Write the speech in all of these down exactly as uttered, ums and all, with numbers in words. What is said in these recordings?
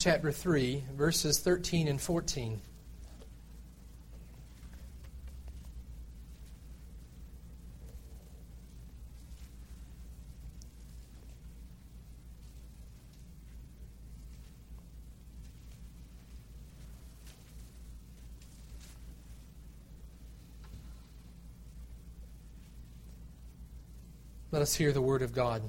chapter three, verses thirteen and fourteen. Let us hear the word of God.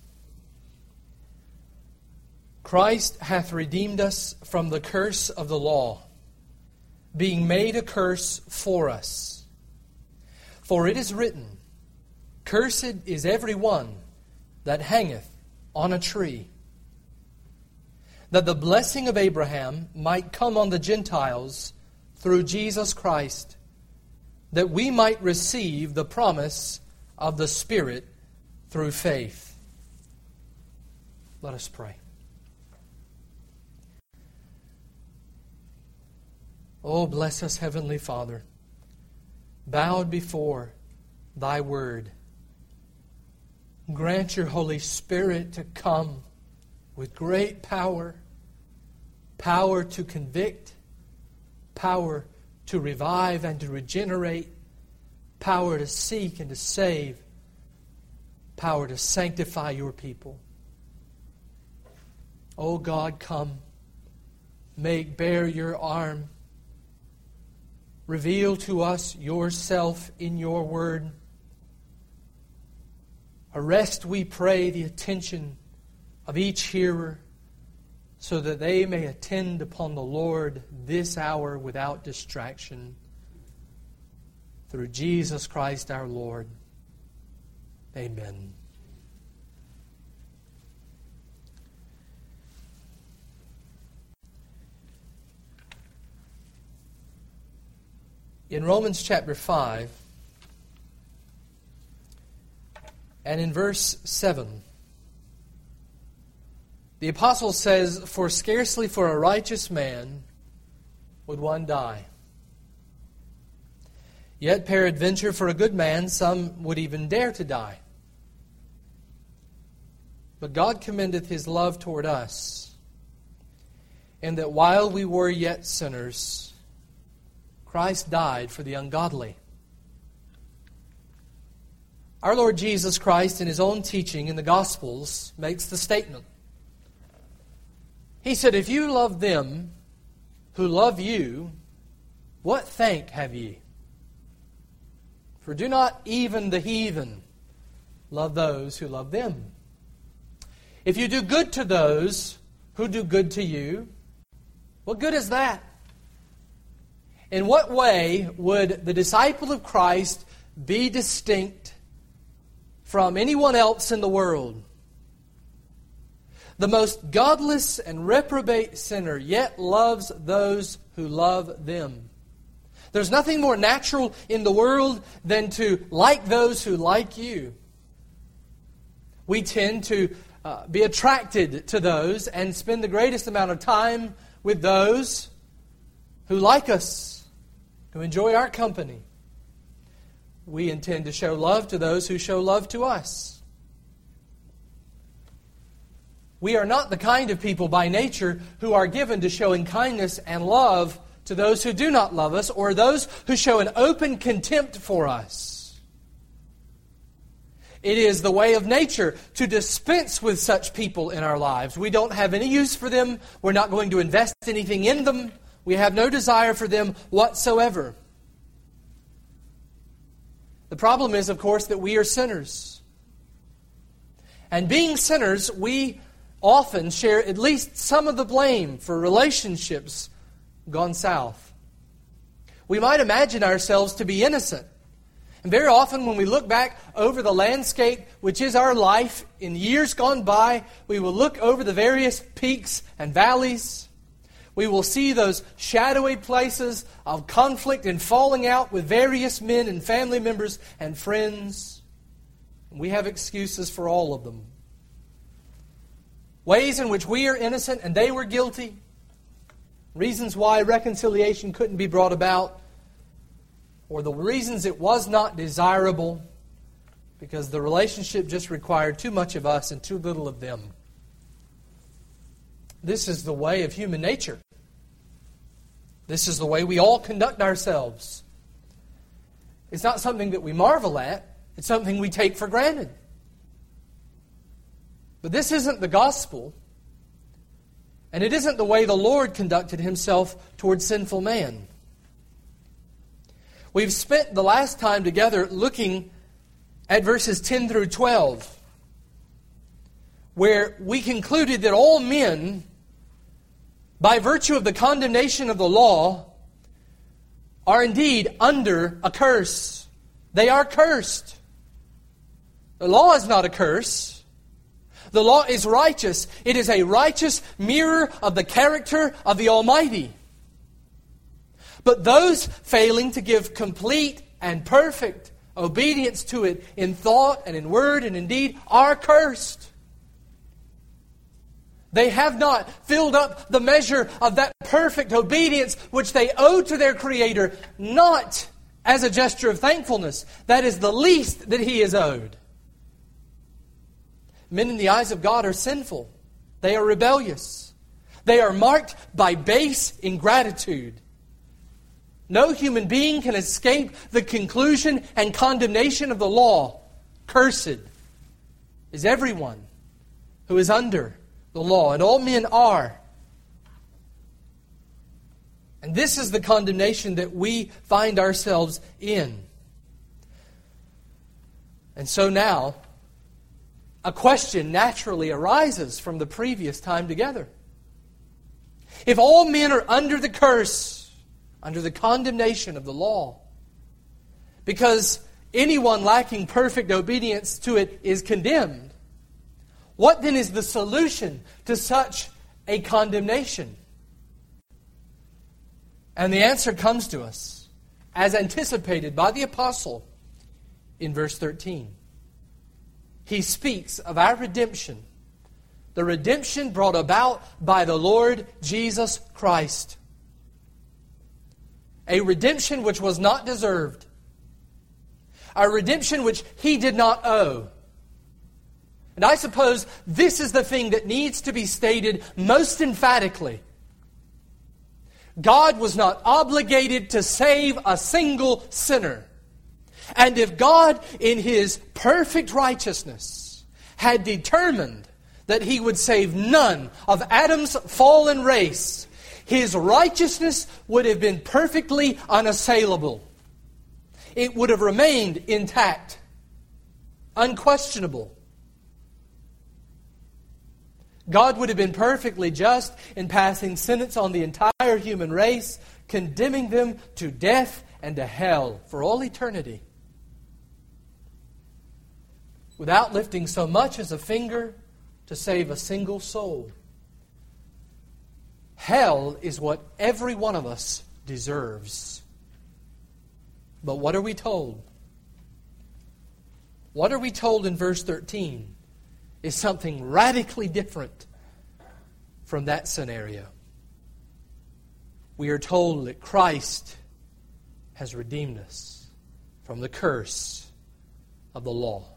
Christ hath redeemed us from the curse of the law, being made a curse for us. For it is written, Cursed is every one that hangeth on a tree, that the blessing of Abraham might come on the Gentiles through Jesus Christ, that we might receive the promise of the Spirit through faith. Let us pray. Oh, bless us, Heavenly Father, bowed before Thy Word. Grant Your Holy Spirit to come with great power, power to convict, power to revive and to regenerate, power to seek and to save, power to sanctify Your people. O God, come, make bare Your arm, reveal to us Yourself in Your Word. Arrest, we pray, the attention of each hearer, so that they may attend upon the Lord this hour without distraction. Through Jesus Christ our Lord. Amen. In Romans chapter five, and in verse seven, the apostle says, For scarcely for a righteous man would one die. Yet peradventure for a good man some would even dare to die. But God commendeth His love toward us, in that while we were yet sinners, Christ died for the ungodly. Our Lord Jesus Christ, in His own teaching in the Gospels, makes the statement. He said, If you love them who love you, what thank have ye? For do not even the heathen love those who love them. If you do good to those who do good to you, what good is that? In what way would the disciple of Christ be distinct from anyone else in the world? The most godless and reprobate sinner yet loves those who love them. There's nothing more natural in the world than to like those who like you. We tend to uh, be attracted to those and spend the greatest amount of time with those who like us, who enjoy our company. We intend to show love to those who show love to us. We are not the kind of people by nature who are given to showing kindness and love to those who do not love us, or those who show an open contempt for us. It is the way of nature to dispense with such people in our lives. We don't have any use for them. We're not going to invest anything in them. We have no desire for them whatsoever. The problem is, of course, that we are sinners. And being sinners, we often share at least some of the blame for relationships gone south. We might imagine ourselves to be innocent. And very often when we look back over the landscape, which is our life in years gone by, we will look over the various peaks and valleys. We will see those shadowy places of conflict and falling out with various men and family members and friends. We have excuses for all of them. Ways in which we are innocent and they were guilty. Reasons why reconciliation couldn't be brought about. Or the reasons it was not desirable because the relationship just required too much of us and too little of them. This is the way of human nature. This is the way we all conduct ourselves. It's not something that we marvel at. It's something we take for granted. But this isn't the gospel. And it isn't the way the Lord conducted Himself towards sinful man. We've spent the last time together looking at verses ten through twelve, where we concluded that all men, by virtue of the condemnation of the law, are indeed under a curse. They are cursed. The law is not a curse. The law is righteous. It is a righteous mirror of the character of the Almighty. But those failing to give complete and perfect obedience to it in thought and in word and in deed are cursed. They have not filled up the measure of that perfect obedience which they owe to their Creator, not as a gesture of thankfulness. That is the least that He is owed. Men in the eyes of God are sinful. They are rebellious. They are marked by base ingratitude. No human being can escape the conclusion and condemnation of the law. Cursed is everyone who is under the law, and all men are. And this is the condemnation that we find ourselves in. And so now, a question naturally arises from the previous time together. If all men are under the curse, under the condemnation of the law, because anyone lacking perfect obedience to it is condemned, what then is the solution to such a condemnation? And the answer comes to us, as anticipated by the apostle in verse thirteen. He speaks of our redemption, the redemption brought about by the Lord Jesus Christ. A redemption which was not deserved. A redemption which He did not owe. And I suppose this is the thing that needs to be stated most emphatically. God was not obligated to save a single sinner. And if God, in His perfect righteousness, had determined that He would save none of Adam's fallen race, His righteousness would have been perfectly unassailable. It would have remained intact, unquestionable. God would have been perfectly just in passing sentence on the entire human race, condemning them to death and to hell for all eternity, without lifting so much as a finger to save a single soul. Hell is what every one of us deserves. But what are we told? What are we told in verse thirteen is something radically different from that scenario. We are told that Christ has redeemed us from the curse of the law.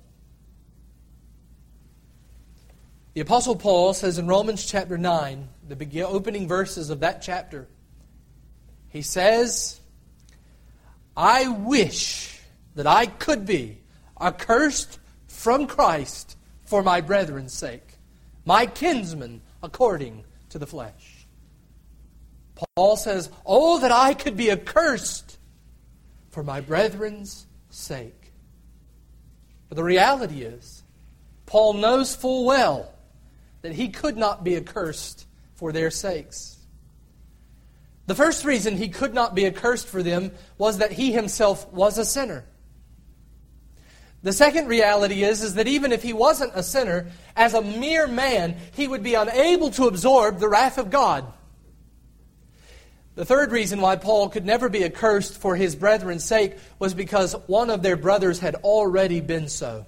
The Apostle Paul says in Romans chapter nine, the begin, opening verses of that chapter, he says, I wish that I could be accursed from Christ for my brethren's sake, my kinsmen according to the flesh. Paul says, oh, that I could be accursed for my brethren's sake. But the reality is, Paul knows full well that he could not be accursed for their sakes. The first reason he could not be accursed for them was that he himself was a sinner. The second reality is, is that even if he wasn't a sinner, as a mere man, he would be unable to absorb the wrath of God. The third reason why Paul could never be accursed for his brethren's sake was because one of their brothers had already been so.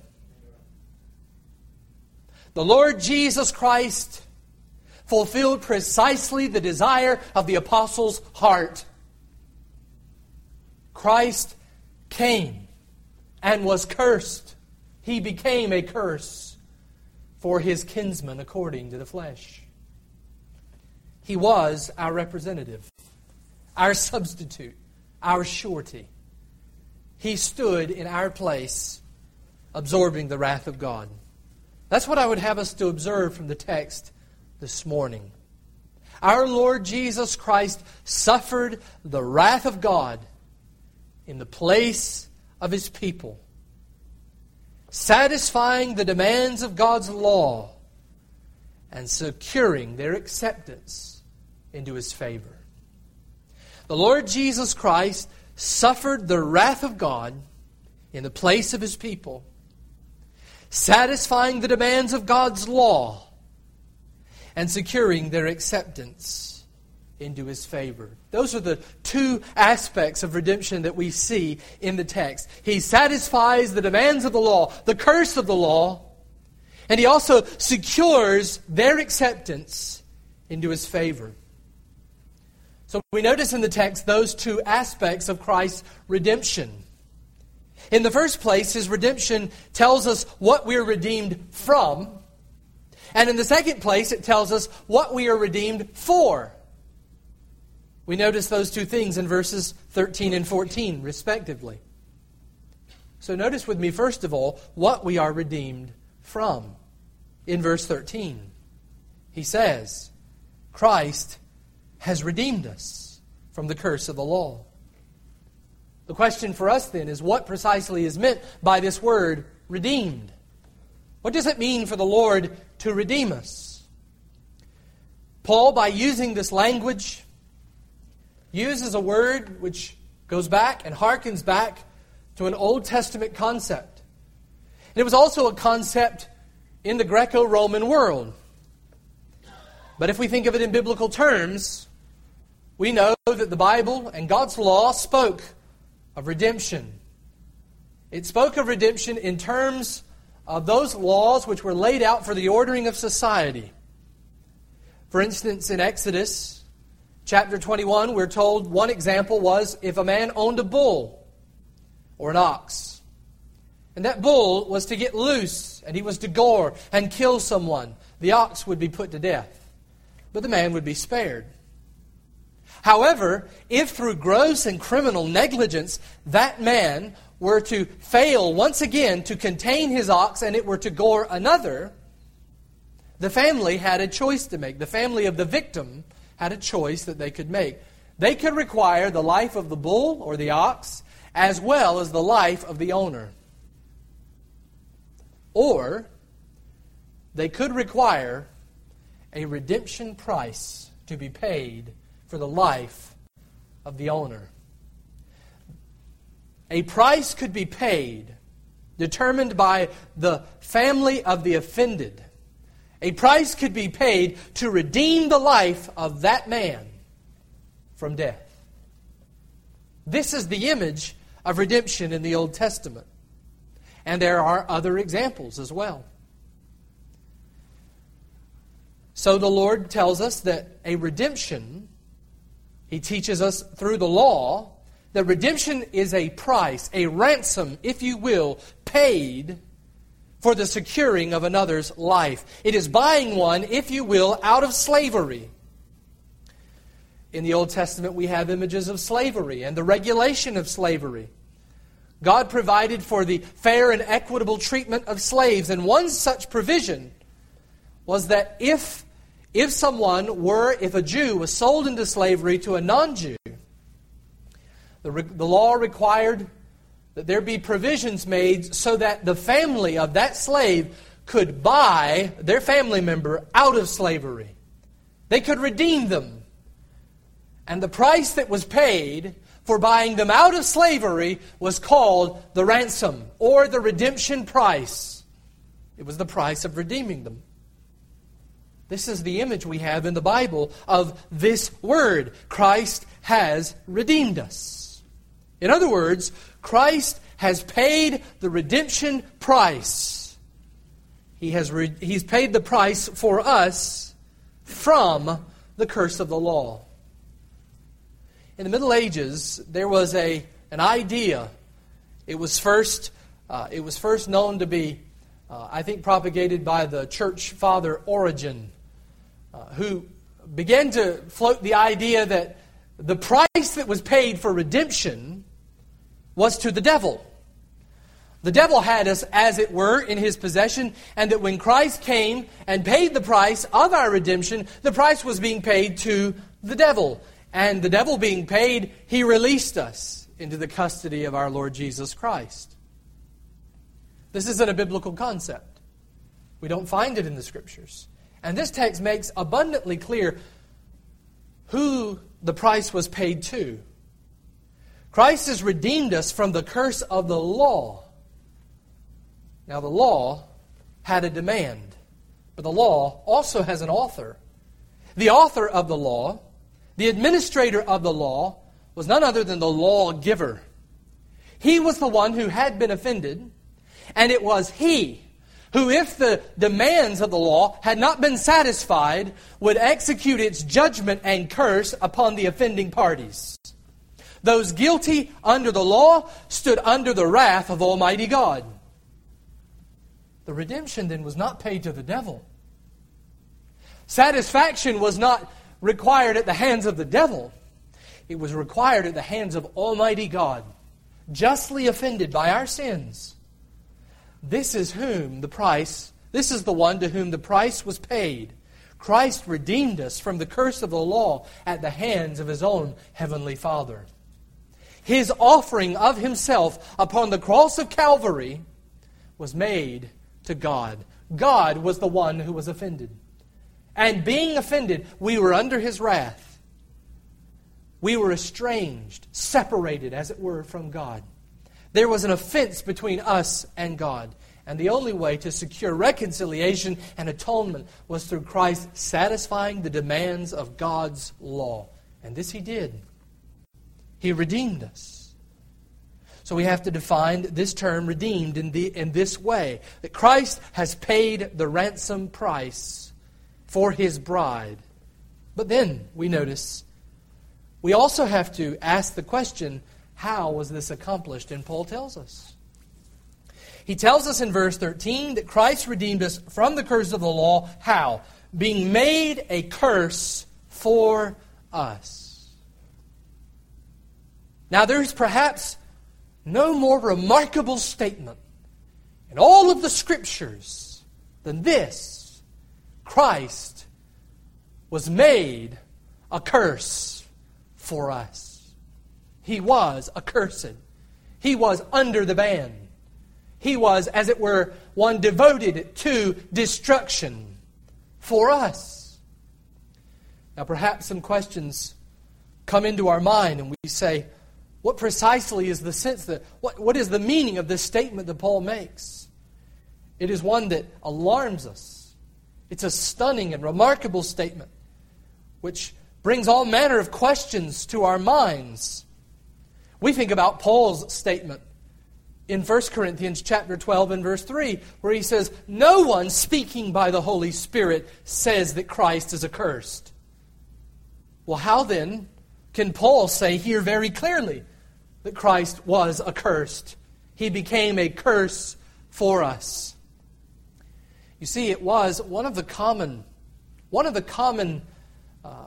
The Lord Jesus Christ fulfilled precisely the desire of the apostle's heart. Christ came and was cursed. He became a curse for his kinsmen according to the flesh. He was our representative, our substitute, our surety. He stood in our place, absorbing the wrath of God. That's what I would have us to observe from the text this morning. Our Lord Jesus Christ suffered the wrath of God in the place of His people, satisfying the demands of God's law and securing their acceptance into His favor. The Lord Jesus Christ suffered the wrath of God in the place of His people, satisfying the demands of God's law and securing their acceptance into His favor. Those are the two aspects of redemption that we see in the text. He satisfies the demands of the law, the curse of the law, and He also secures their acceptance into His favor. So we notice in the text those two aspects of Christ's redemption. In the first place, His redemption tells us what we're redeemed from. And in the second place, it tells us what we are redeemed for. We notice those two things in verses thirteen and fourteen, respectively. So notice with me, first of all, what we are redeemed from. In verse thirteen, he says, Christ has redeemed us from the curse of the law. The question for us then is, what precisely is meant by this word, redeemed? What does it mean for the Lord to redeem us? Paul, by using this language, uses a word which goes back and harkens back to an Old Testament concept. And it was also a concept in the Greco-Roman world. But if we think of it in biblical terms, we know that the Bible and God's law spoke of redemption. It spoke of redemption in terms of those laws which were laid out for the ordering of society. For instance, in Exodus chapter twenty-one, we're told one example was if a man owned a bull or an ox. And that bull was to get loose, and he was to gore and kill someone. The ox would be put to death, but the man would be spared. However, if through gross and criminal negligence that man were to fail once again to contain his ox and it were to gore another, the family had a choice to make. The family of the victim had a choice that they could make. They could require the life of the bull or the ox as well as the life of the owner. Or they could require a redemption price to be paid for the life of the owner. A price could be paid determined by the family of the offended. A price could be paid to redeem the life of that man from death. This is the image of redemption in the Old Testament. And there are other examples as well. So the Lord tells us that a redemption, He teaches us through the law, that redemption is a price, a ransom, if you will, paid for the securing of another's life. It is buying one, if you will, out of slavery. In the Old Testament, we have images of slavery and the regulation of slavery. God provided for the fair and equitable treatment of slaves, and one such provision was that if, if someone were, if a Jew was sold into slavery to a non-Jew, the, the law required that there be provisions made so that the family of that slave could buy their family member out of slavery. They could redeem them. And the price that was paid for buying them out of slavery was called the ransom or the redemption price. It was the price of redeeming them. This is the image we have in the Bible of this word. Christ has redeemed us. In other words, Christ has paid the redemption price. He has re- He's paid the price for us from the curse of the law. In the Middle Ages, there was a an idea. It was first uh, it was first known to be, uh, I think, propagated by the church father Origen, uh, who began to float the idea that the price that was paid for redemption was to the devil. The devil had us, as it were, in his possession, and that when Christ came and paid the price of our redemption, the price was being paid to the devil. And the devil being paid, he released us into the custody of our Lord Jesus Christ. This isn't a biblical concept. We don't find it in the Scriptures. And this text makes abundantly clear who the price was paid to. Christ has redeemed us from the curse of the law. Now, the law had a demand, but the law also has an author. The author of the law, the administrator of the law, was none other than the lawgiver. He was the one who had been offended, and it was He who, if the demands of the law had not been satisfied, would execute its judgment and curse upon the offending parties. Those guilty under the law stood under the wrath of Almighty God. The redemption then was not paid to the devil. Satisfaction was not required at the hands of the devil. It was required at the hands of Almighty God, justly offended by our sins. This is whom the price, this is the one to whom the price was paid. Christ redeemed us from the curse of the law at the hands of His own Heavenly Father. His offering of Himself upon the cross of Calvary was made to God. God was the one who was offended. And being offended, we were under His wrath. We were estranged, separated, as it were, from God. There was an offense between us and God. And the only way to secure reconciliation and atonement was through Christ satisfying the demands of God's law. And this He did. He redeemed us. So we have to define this term redeemed in, the, in this way. That Christ has paid the ransom price for His bride. But then we notice we also have to ask the question, how was this accomplished? And Paul tells us. He tells us in verse thirteen that Christ redeemed us from the curse of the law. How? Being made a curse for us. Now there's perhaps no more remarkable statement in all of the Scriptures than this. Christ was made a curse for us. He was accursed. He was under the ban. He was, as it were, one devoted to destruction for us. Now perhaps some questions come into our mind and we say, what precisely is the sense that, what, what is the meaning of this statement that Paul makes? It is one that alarms us. It's a stunning and remarkable statement which brings all manner of questions to our minds. We think about Paul's statement in First Corinthians chapter twelve and verse three, where he says, no one speaking by the Holy Spirit says that Christ is accursed. Well, how then can Paul say here very clearly that Christ was accursed? He became a curse for us. You see, it was one of the common, one of the common uh,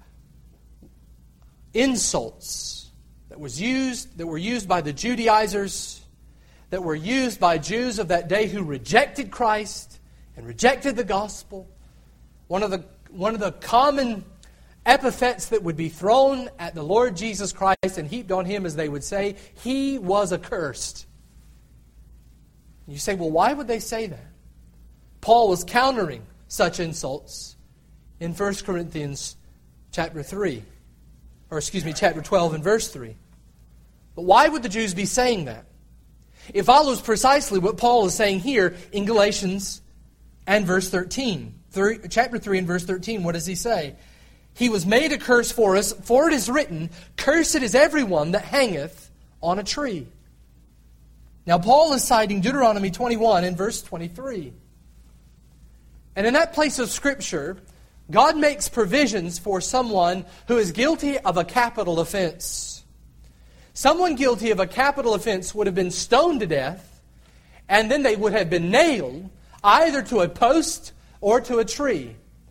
insults that was used, that were used by the Judaizers, that were used by Jews of that day who rejected Christ and rejected the gospel. One of the one of the common epithets that would be thrown at the Lord Jesus Christ and heaped on Him, as they would say, He was accursed. You say, well, why would they say that? Paul was countering such insults in First Corinthians chapter three. Or excuse me, chapter twelve and verse three. But why would the Jews be saying that? It follows precisely what Paul is saying here in Galatians and verse thirteen. Three, chapter three and verse thirteen, what does he say? He was made a curse for us, for it is written, cursed is everyone that hangeth on a tree. Now Paul is citing Deuteronomy twenty-one and verse twenty-three. And in that place of Scripture, God makes provisions for someone who is guilty of a capital offense. Someone guilty of a capital offense would have been stoned to death, and then they would have been nailed either to a post or to a tree.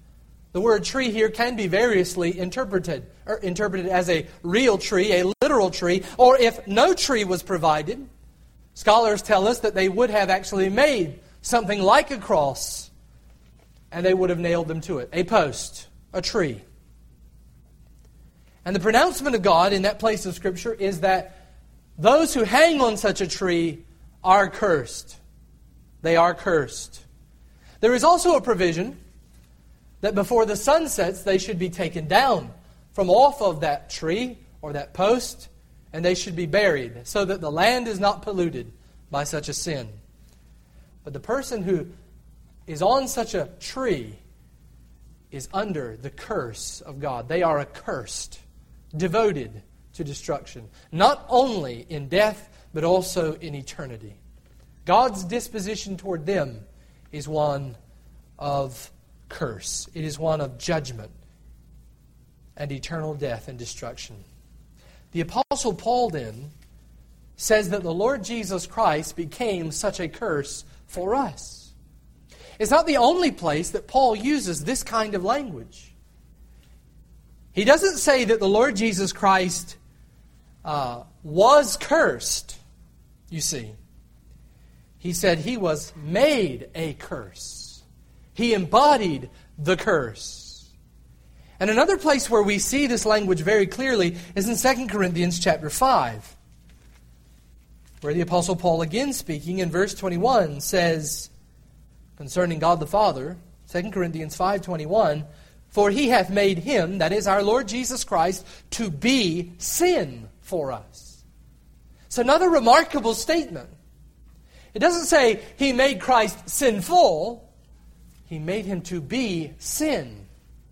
The word tree here can be variously interpreted, or interpreted as a real tree, a literal tree, or if no tree was provided, scholars tell us that they would have actually made something like a cross, and they would have nailed them to it. A post, a tree. And the pronouncement of God in that place of Scripture is that those who hang on such a tree are cursed. They are cursed. There is also a provision that before the sun sets, they should be taken down from off of that tree or that post, and they should be buried so that the land is not polluted by such a sin. But the person who is on such a tree is under the curse of God. They are accursed, devoted to destruction, not only in death, but also in eternity. God's disposition toward them is one of curse. It is one of judgment and eternal death and destruction. The Apostle Paul then says that the Lord Jesus Christ became such a curse for us. It's not the only place that Paul uses this kind of language. He doesn't say that the Lord Jesus Christ uh, was cursed, you see. He said he was made a curse. He embodied the curse. And another place where we see this language very clearly is in Second Corinthians chapter five, where the Apostle Paul, again speaking in verse twenty-one, says concerning God the Father, Second Corinthians five twenty-one, "For he hath made him," that is our Lord Jesus Christ, "to be sin for us." It's another remarkable statement. It doesn't say he made Christ sinful. He made him to be sin.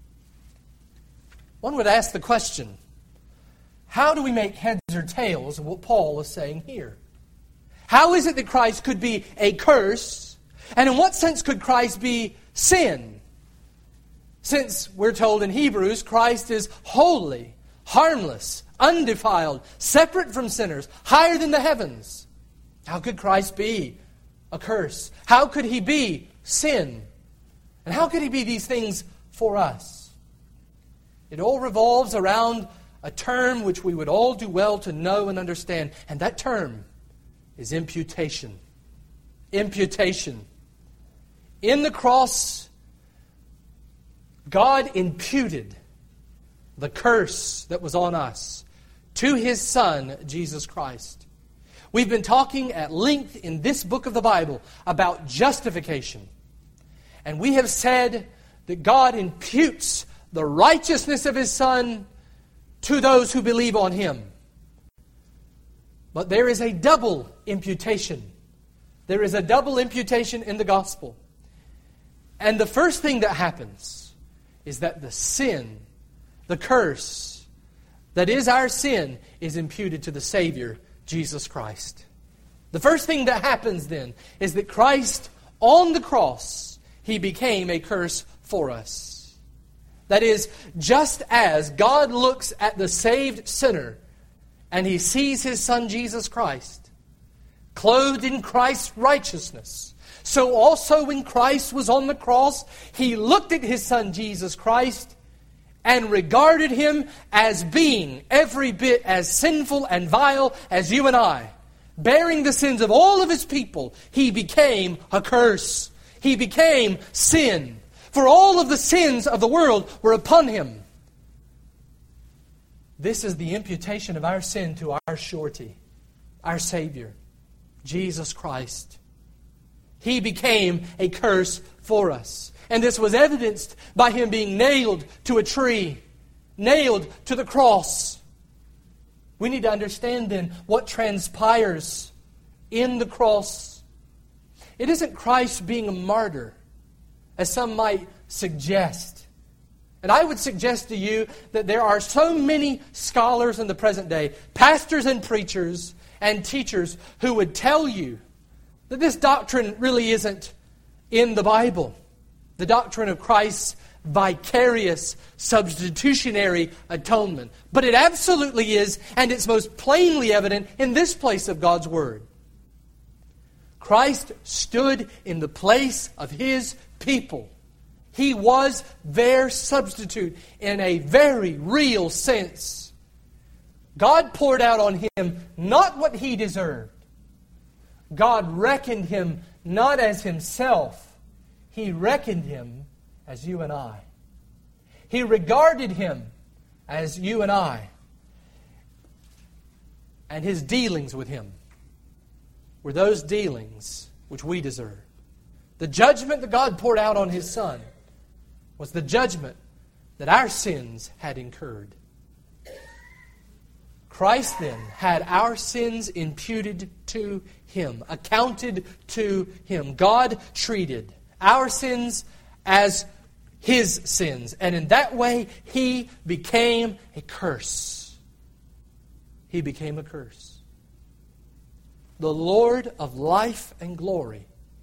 One would ask the question, how do we make heads or tails of what Paul is saying here? How is it that Christ could be a curse? And in what sense could Christ be sin? Since we're told in Hebrews, Christ is holy, harmless, undefiled, separate from sinners, higher than the heavens. How could Christ be a curse? How could he be sin? And how could he be these things for us? It all revolves around a term which we would all do well to know and understand. And that term is imputation. Imputation. In the cross, God imputed the curse that was on us to His Son, Jesus Christ. We've been talking at length in this book of the Bible about justification. And we have said that God imputes the righteousness of His Son to those who believe on Him. But there is a double imputation. There is a double imputation in the gospel. And the first thing that happens is that the sin, the curse that is our sin, is imputed to the Savior, Jesus Christ. The first thing that happens then is that Christ on the cross, He became a curse for us. That is, just as God looks at the saved sinner and He sees His Son Jesus Christ, clothed in Christ's righteousness, so also when Christ was on the cross, He looked at His Son Jesus Christ and regarded Him as being every bit as sinful and vile as you and I. Bearing the sins of all of His people, He became a curse. He became sin. For all of the sins of the world were upon Him. This is the imputation of our sin to our surety, our Savior, Jesus Christ. He became a curse for us. And this was evidenced by Him being nailed to a tree, nailed to the cross. We need to understand then what transpires in the cross. It isn't Christ being a martyr, as some might suggest. And I would suggest to you that there are so many scholars in the present day, pastors and preachers and teachers, who would tell you that this doctrine really isn't in the Bible. The doctrine of Christ's vicarious, substitutionary atonement. But it absolutely is, and it's most plainly evident in this place of God's Word. Christ stood in the place of His people. He was their substitute in a very real sense. God poured out on Him not what He deserved. God reckoned Him not as Himself. He reckoned Him as you and I. He regarded Him as you and I. And His dealings with Him were those dealings which we deserve. The judgment that God poured out on His Son was the judgment that our sins had incurred. Christ then had our sins imputed to Him, accounted to Him. God treated our sins as His sins. And in that way, He became a curse. He became a curse. The Lord of life and glory,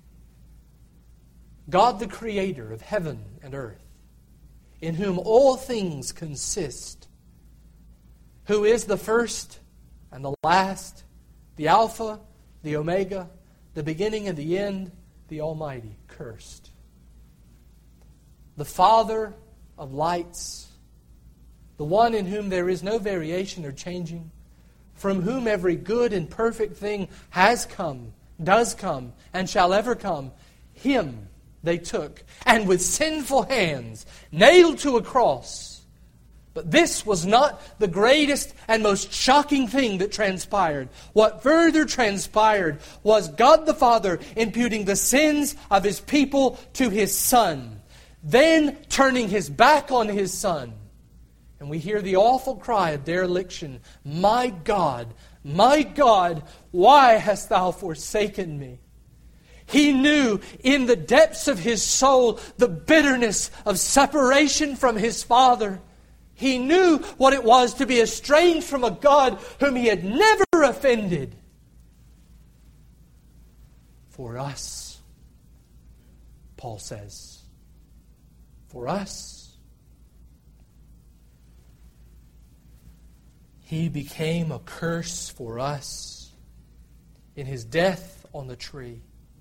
God the Creator of heaven and earth, in whom all things consist, who is the first and the last, the Alpha, the Omega, the beginning and the end, the Almighty, cursed. The Father of lights, the one in whom there is no variation or changing, from whom every good and perfect thing has come, does come, and shall ever come, Him they took, and with sinful hands nailed to a cross. But this was not the greatest and most shocking thing that transpired. What further transpired was God the Father imputing the sins of His people to His Son, then turning His back on His Son. And we hear the awful cry of dereliction, "My God, my God, why hast Thou forsaken me?" He knew in the depths of His soul the bitterness of separation from His Father. He knew what it was to be estranged from a God whom He had never offended. For us, Paul says, for us, He became a curse for us in His death on the tree.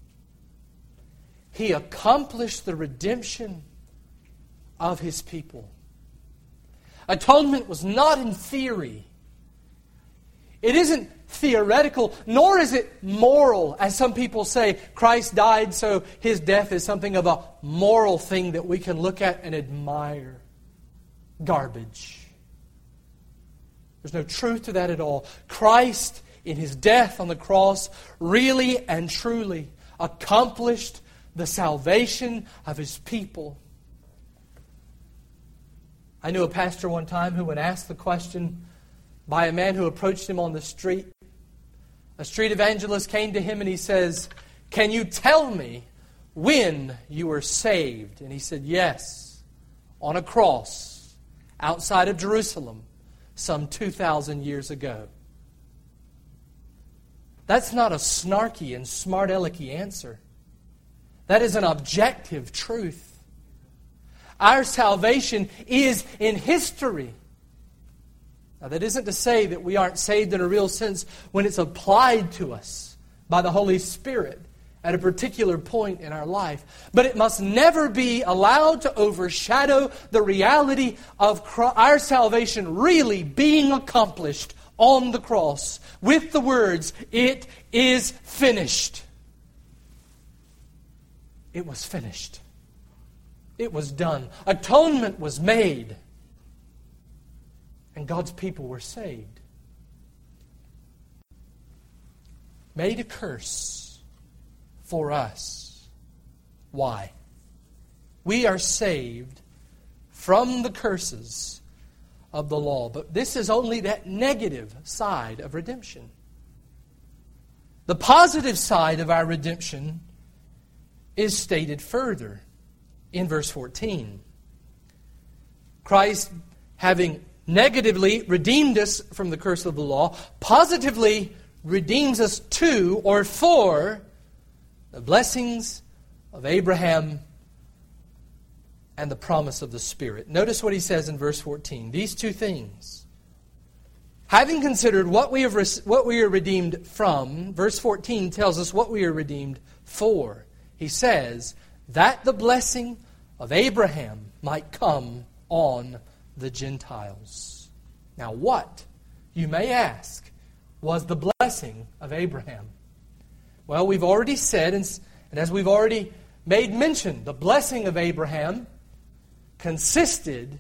He accomplished the redemption of His people. Atonement was not in theory. It isn't theoretical, nor is it moral, as some people say. Christ died, so His death is something of a moral thing that we can look at and admire. Garbage. There's no truth to that at all. Christ, in His death on the cross, really and truly accomplished the salvation of His people. I knew a pastor one time who, when asked the question by a man who approached him on the street, a street evangelist came to him and he says, "Can you tell me when you were saved?" And he said, "Yes, on a cross outside of Jerusalem some two thousand years ago." That's not a snarky and smart-alecky answer. That is an objective truth. Our salvation is in history. Now, that isn't to say that we aren't saved in a real sense when it's applied to us by the Holy Spirit at a particular point in our life. But it must never be allowed to overshadow the reality of our salvation really being accomplished on the cross with the words, "It is finished." It was finished. It was done. Atonement was made. And God's people were saved. Made a curse for us. Why? We are saved from the curses of the law. But this is only that negative side of redemption. The positive side of our redemption is stated further in verse fourteen. Christ, having negatively redeemed us from the curse of the law, positively redeems us to or for the blessings of Abraham and the promise of the Spirit. Notice what he says in verse fourteen. These two things. Having considered what we have what we are redeemed from, verse fourteen tells us what we are redeemed for. He says that the blessing of Abraham might come on the Gentiles. Now what, you may ask, was the blessing of Abraham? Well, we've already said, and as we've already made mention, the blessing of Abraham consisted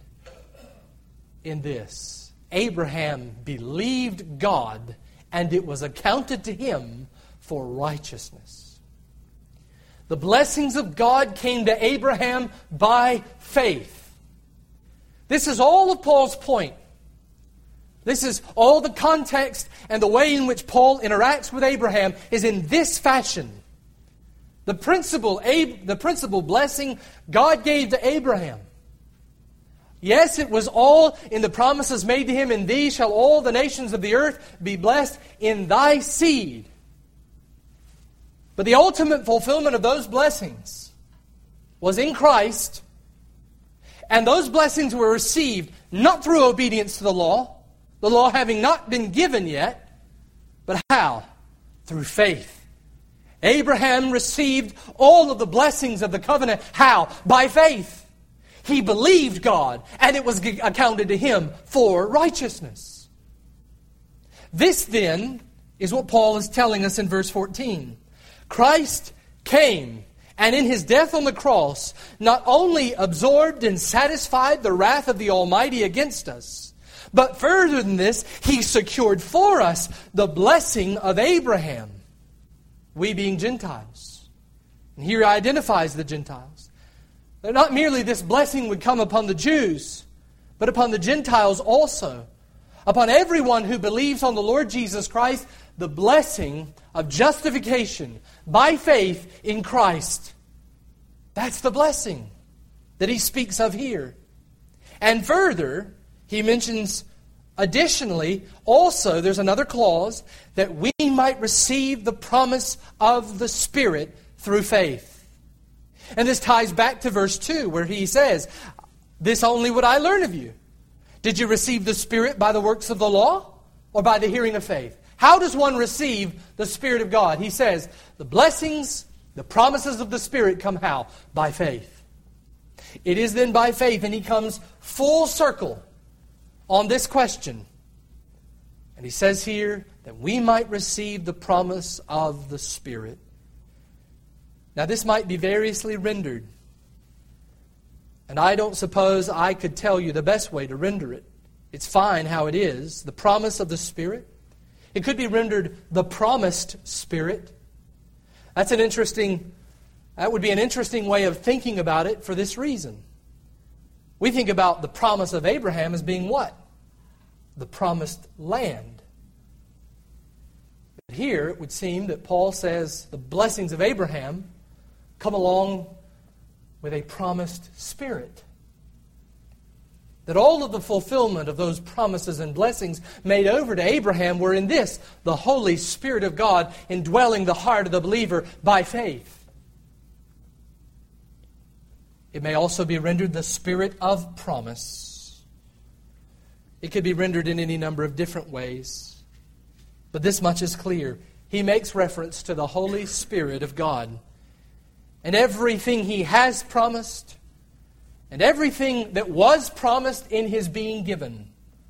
in this. Abraham believed God, and it was accounted to him for righteousness. The blessings of God came to Abraham by faith. This is all of Paul's point. This is all the context and the way in which Paul interacts with Abraham is in this fashion. The principal, the principal blessing God gave to Abraham. Yes, it was all in the promises made to him, "In thee shall all the nations of the earth be blessed, in thy seed." But the ultimate fulfillment of those blessings was in Christ, and those blessings were received not through obedience to the law, the law having not been given yet, but how? Through faith. Abraham received all of the blessings of the covenant. How? By faith. He believed God, and it was accounted to him for righteousness. This, then, is what Paul is telling us in verse fourteen. Christ came, and in his death on the cross, not only absorbed and satisfied the wrath of the Almighty against us, but further than this, he secured for us the blessing of Abraham, we being Gentiles. And here he identifies the Gentiles. That not merely this blessing would come upon the Jews, but upon the Gentiles also. Upon everyone who believes on the Lord Jesus Christ, the blessing of justification by faith in Christ. That's the blessing that he speaks of here. And further, he mentions additionally, also there's another clause, that we might receive the promise of the Spirit through faith. And this ties back to verse two, where he says, "This only would I learn of you. Did you receive the Spirit by the works of the law, or by the hearing of faith?" How does one receive the Spirit of God? He says, the blessings, the promises of the Spirit come how? By faith. It is then by faith, and he comes full circle on this question. And he says here that we might receive the promise of the Spirit. Now this might be variously rendered. And I don't suppose I could tell you the best way to render it. It's fine how it is. The promise of the Spirit. It could be rendered the promised Spirit. That's an interesting, that would be an interesting way of thinking about it for this reason. We think about the promise of Abraham as being what? The promised land. But here it would seem that Paul says the blessings of Abraham come along with a promised Spirit. That all of the fulfillment of those promises and blessings made over to Abraham were in this, the Holy Spirit of God indwelling the heart of the believer by faith. It may also be rendered the Spirit of promise. It could be rendered in any number of different ways. But this much is clear. He makes reference to the Holy Spirit of God. And everything He has promised, and everything that was promised in His being given.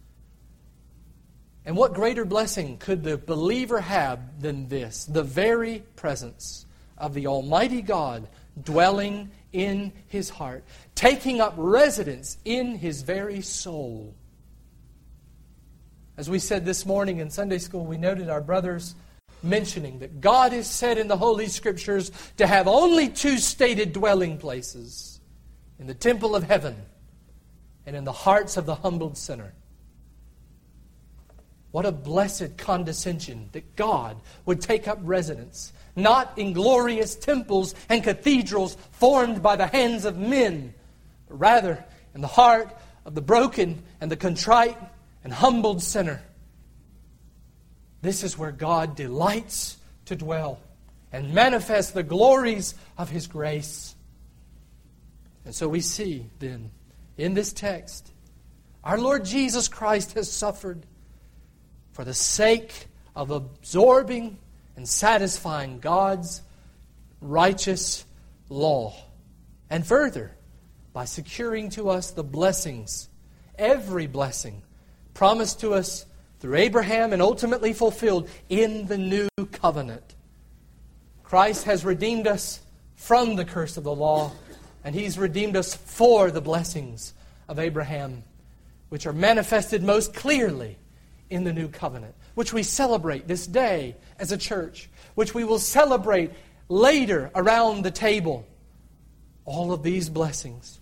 And what greater blessing could the believer have than this? The very presence of the Almighty God dwelling in his heart, taking up residence in his very soul. As we said this morning in Sunday school, we noted our brothers mentioning that God is said in the Holy Scriptures to have only two stated dwelling places, in the temple of heaven and in the hearts of the humbled sinner. What a blessed condescension that God would take up residence, not in glorious temples and cathedrals formed by the hands of men, but rather in the heart of the broken and the contrite and humbled sinner. This is where God delights to dwell and manifest the glories of His grace. And so we see then in this text, our Lord Jesus Christ has suffered for the sake of absorbing and satisfying God's righteous law. And further, by securing to us the blessings, every blessing, promised to us through Abraham and ultimately fulfilled in the new covenant. Christ has redeemed us from the curse of the law, and He's redeemed us for the blessings of Abraham, which are manifested most clearly in the new covenant, which we celebrate this day as a church, which we will celebrate later around the table. All of these blessings.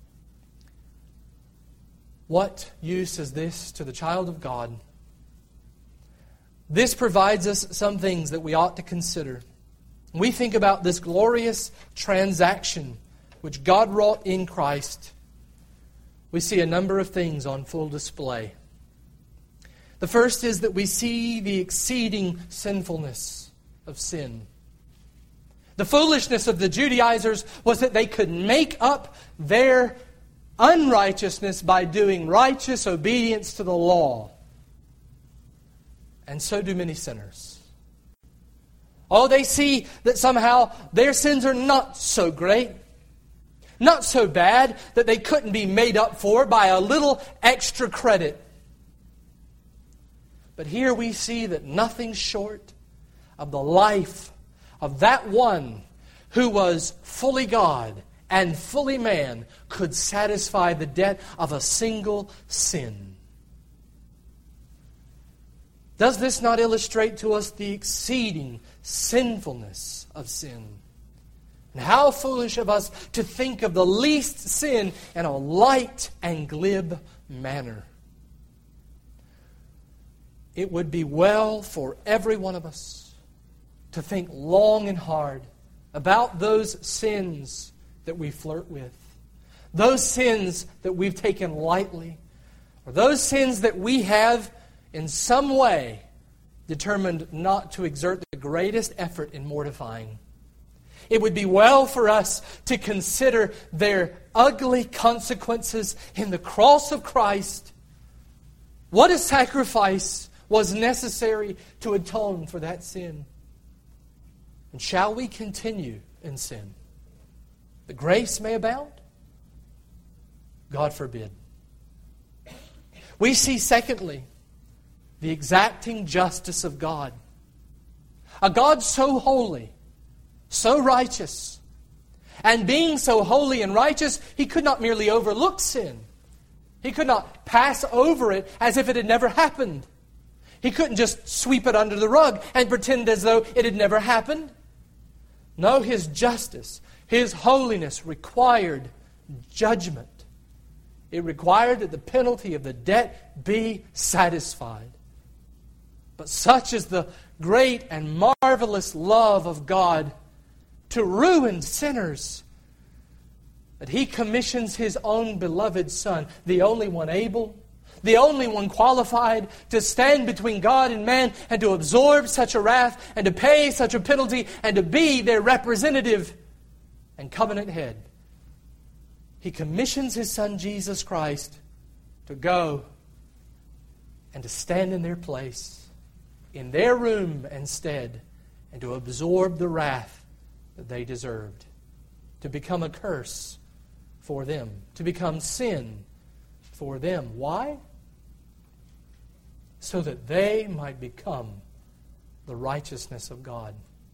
What use is this to the child of God? This provides us some things that we ought to consider. We think about this glorious transaction which God wrought in Christ. We see a number of things on full display. The first is that we see the exceeding sinfulness of sin. The foolishness of the Judaizers was that they could make up their unrighteousness by doing righteous obedience to the law. And so do many sinners. Oh, they see that somehow their sins are not so great, not so bad that they couldn't be made up for by a little extra credit. But here we see that nothing short of the life of that one who was fully God and fully man could satisfy the debt of a single sin. Does this not illustrate to us the exceeding sinfulness of sin? And how foolish of us to think of the least sin in a light and glib manner. It would be well for every one of us to think long and hard about those sins that we flirt with, those sins that we've taken lightly, or those sins that we have in some way determined not to exert the greatest effort in mortifying. It would be well for us to consider their ugly consequences in the cross of Christ. What a sacrifice was necessary to atone for that sin. And shall we continue in sin, that grace may abound? God forbid. We see, secondly, the exacting justice of God. A God so holy, so righteous, and being so holy and righteous, He could not merely overlook sin. He could not pass over it as if it had never happened. He couldn't just sweep it under the rug and pretend as though it had never happened. No, His justice, His holiness required judgment. It required that the penalty of the debt be satisfied. But such is the great and marvelous love of God to ruin sinners that He commissions His own beloved Son, the only one able, the only one qualified to stand between God and man and to absorb such a wrath and to pay such a penalty and to be their representative and covenant head. He commissions His Son Jesus Christ to go and to stand in their place, in their room instead, and to absorb the wrath that they deserved, to become a curse for them, to become sin for them. Why? So that they might become the righteousness of God.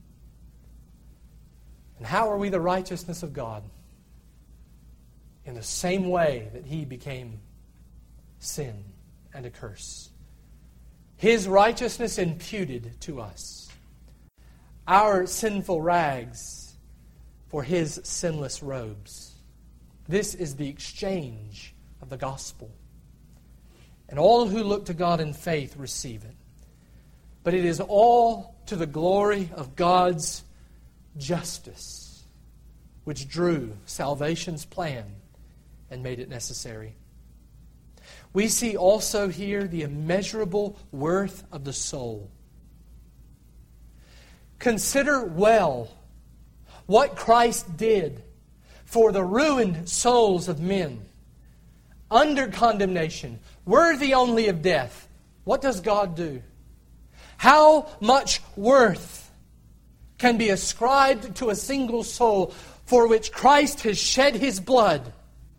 And how are we the righteousness of God? In the same way that He became sin and a curse. His righteousness imputed to us. Our sinful rags for His sinless robes. This is the exchange of the gospel. And all who look to God in faith receive it. But it is all to the glory of God's justice, which drew salvation's plan and made it necessary. We see also here the immeasurable worth of the soul. Consider well what Christ did for the ruined souls of men under condemnation, worthy only of death. What does God do? How much worth can be ascribed to a single soul for which Christ has shed His blood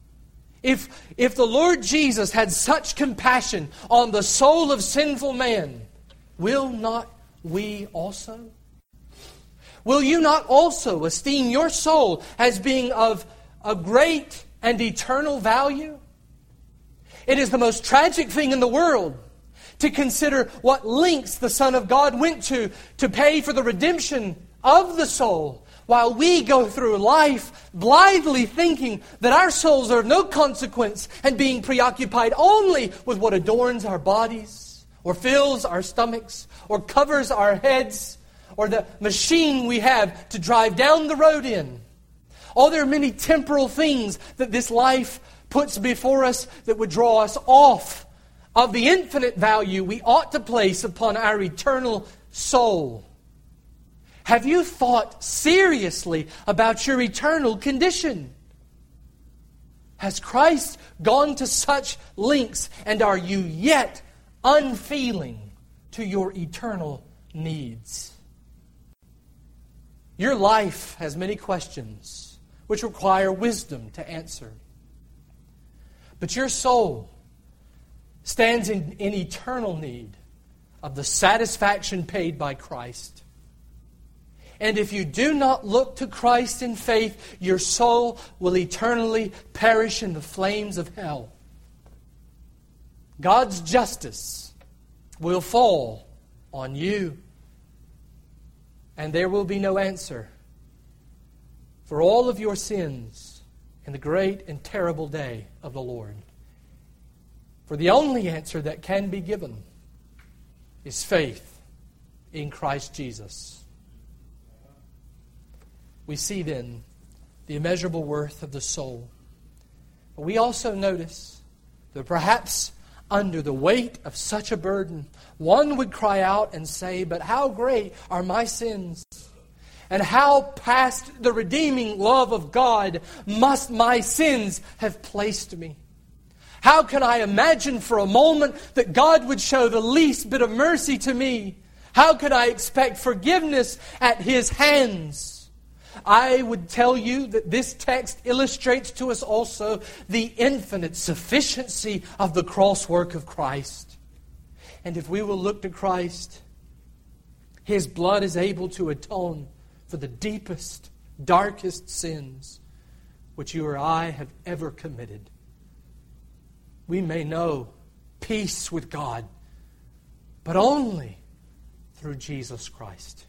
If, if the Lord Jesus had such compassion on the soul of sinful man, will not we also? Will you not also esteem your soul as being of a great and eternal value? It is the most tragic thing in the world to consider what lengths the Son of God went to to pay for the redemption of the soul, while we go through life blindly thinking that our souls are of no consequence and being preoccupied only with what adorns our bodies, or fills our stomachs, or covers our heads, or the machine we have to drive down the road in. Oh, there are many temporal things that this life puts before us that would draw us off of the infinite value we ought to place upon our eternal soul. Have you thought seriously about your eternal condition? Has Christ gone to such lengths, and are you yet unfeeling to your eternal needs? Your life has many questions which require wisdom to answer. But your soul stands in, in eternal need of the satisfaction paid by Christ. And if you do not look to Christ in faith, your soul will eternally perish in the flames of hell. God's justice will fall on you, and there will be no answer for all of your sins in the great and terrible day of the Lord. For the only answer that can be given is faith in Christ Jesus. We see then the immeasurable worth of the soul. But we also notice that perhaps under the weight of such a burden, one would cry out and say, "But how great are my sins? And how past the redeeming love of God must my sins have placed me? How can I imagine for a moment that God would show the least bit of mercy to me? How could I expect forgiveness at His hands?" I would tell you that this text illustrates to us also the infinite sufficiency of the cross work of Christ. And if we will look to Christ, His blood is able to atone for the deepest, darkest sins which you or I have ever committed. We may know peace with God, but only through Jesus Christ.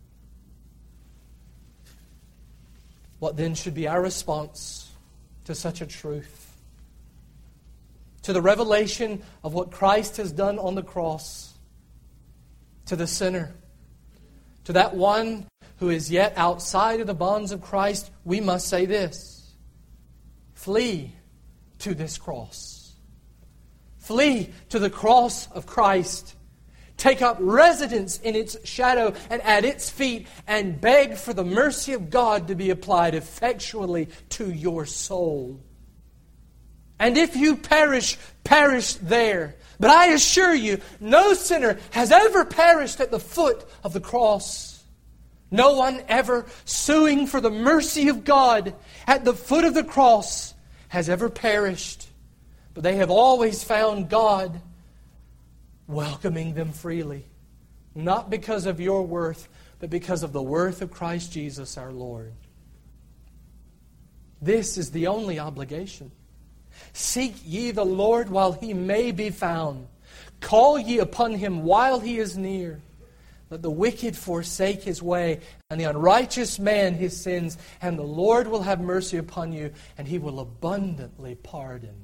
What then should be our response to such a truth? To the revelation of what Christ has done on the cross, to the sinner, to that one who is yet outside of the bonds of Christ, we must say this: flee to this cross. Flee to the cross of Christ. Take up residence in its shadow and at its feet, and beg for the mercy of God to be applied effectually to your soul. And if you perish, perish there. But I assure you, no sinner has ever perished at the foot of the cross. No one ever suing for the mercy of God at the foot of the cross has ever perished. But they have always found God welcoming them freely, not because of your worth, but because of the worth of Christ Jesus our Lord. This is the only obligation. Seek ye the Lord while He may be found. Call ye upon Him while He is near. Let the wicked forsake his way, and the unrighteous man his sins, and the Lord will have mercy upon you, and He will abundantly pardon.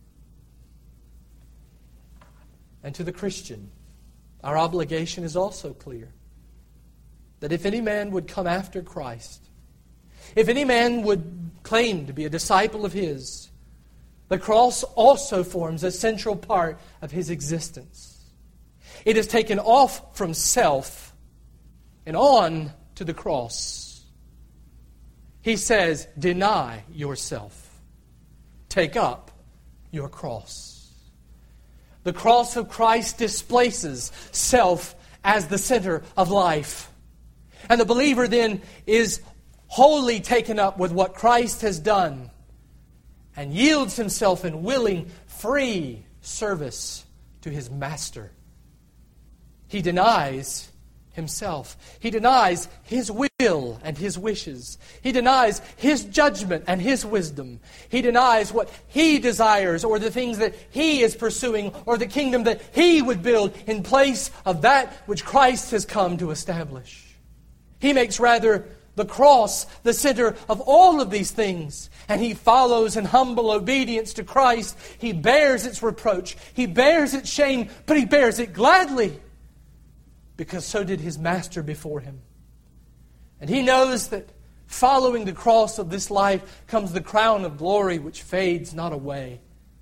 And to the Christian, our obligation is also clear. That if any man would come after Christ, if any man would claim to be a disciple of His, the cross also forms a central part of his existence. It is taken off from self and on to the cross. He says, deny yourself. Take up your cross. The cross of Christ displaces self as the center of life. And the believer then is wholly taken up with what Christ has done. and yields himself in willing, free service to his master. He denies himself. He denies his will and his wishes. He denies his judgment and his wisdom. He denies what he desires or the things that he is pursuing or the kingdom that he would build in place of that which Christ has come to establish. He makes rather the cross the center of all of these things. And he follows in humble obedience to Christ. He bears its reproach. He bears its shame, but he bears it gladly, because so did his master before him. And he knows that following the cross of this life comes the crown of glory which fades not away.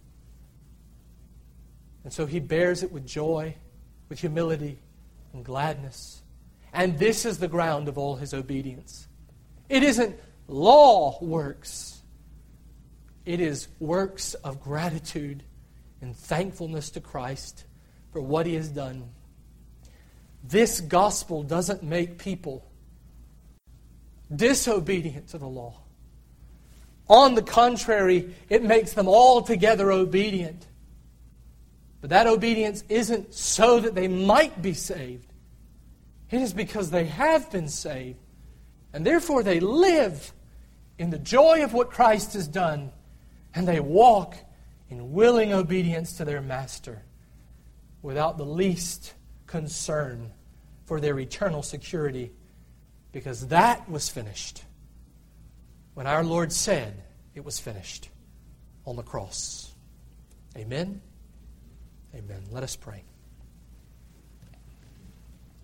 And so he bears it with joy, with humility, and gladness. And this is the ground of all his obedience. It isn't law works. It is works of gratitude and thankfulness to Christ for what he has done. This gospel doesn't make people disobedient to the law. On the contrary, it makes them altogether obedient. But that obedience isn't so that they might be saved. It is because they have been saved. And therefore they live in the joy of what Christ has done. And they walk in willing obedience to their master without the least concern for their eternal security, because that was finished when our Lord said it was finished on the cross. Amen? Amen. Let us pray.